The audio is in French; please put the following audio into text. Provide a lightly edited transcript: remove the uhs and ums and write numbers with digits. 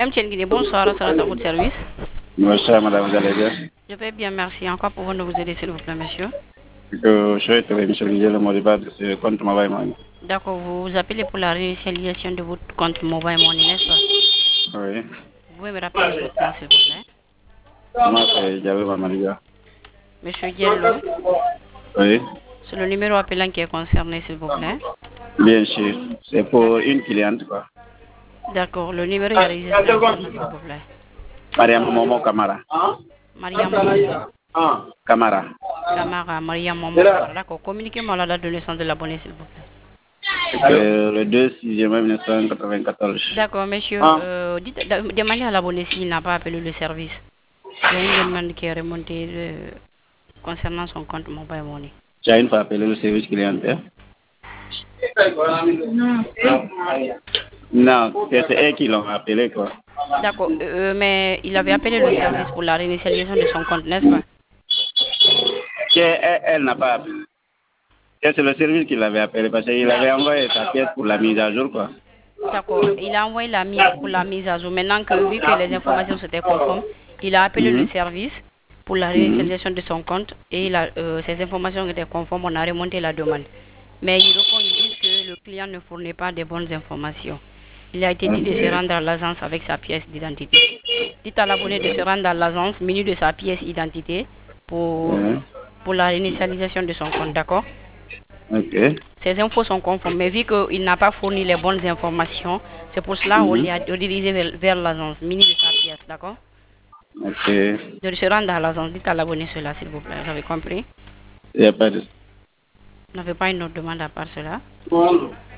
MTN Guinée, bonsoir, ça à votre service. Bonsoir madame, vous allez bien? Je vais bien, merci. En quoi pouvons-nous vous aider, s'il vous plaît, monsieur? Je souhaite réinitialiser le mot de passe de ce compte Mobile Money. D'accord, vous vous appelez pour la réinitialisation de votre compte Mobile Money, n'est-ce pas? Oui. Vous pouvez me rappeler votre nom, s'il vous plaît? Moi, c'est Diallo Mamadiga. Monsieur Diallo, Oui. c'est le numéro appelant qui est concerné, s'il vous plaît. Bien sûr. C'est pour une cliente, quoi. D'accord, le numéro est enregistré, s'il vous plaît. Mariam Momo Kamara. Mariam Momo Kamara. Camara, Mariam Momo Camara. D'accord, communiquez-moi la date de naissance de l'abonné, s'il vous plaît. Le 2/6/1994. D'accord, monsieur, demandez à l'abonné s'il n'a pas appelé le service. Il y a une demande qui est remontée concernant son compte Mobile Money. Tu as une fois appelé le service clientèle? Non, c'est eux qui l'ont appelé, quoi. D'accord, mais il avait appelé le service pour la réinitialisation de son compte, n'est-ce pas? Elle n'a pas appelé. C'est le service qui l'avait appelé parce qu'il avait envoyé sa pièce pour la mise à jour, quoi. D'accord, il a envoyé pour la mise à jour. Maintenant que, vu que les informations étaient conformes, il a appelé le service pour la réinitialisation de son compte et ces informations étaient conformes, on a remonté la demande. Mais ils disent que le client ne fournit pas de bonnes informations. Il a été dit de se rendre à l'agence avec sa pièce d'identité. Dites à l'abonné de se rendre à l'agence muni de sa pièce d'identité pour la réinitialisation de son compte, d'accord? Ok. Ces infos sont conformes, mais vu qu'il n'a pas fourni les bonnes informations, c'est pour cela qu'on l'a dirigé vers l'agence muni de sa pièce, d'accord? Ok. De se rendre à l'agence, dites à l'abonné cela, s'il vous plaît. Vous avez compris? Il n'y a pas de... Vous n'avez pas une autre demande à part cela?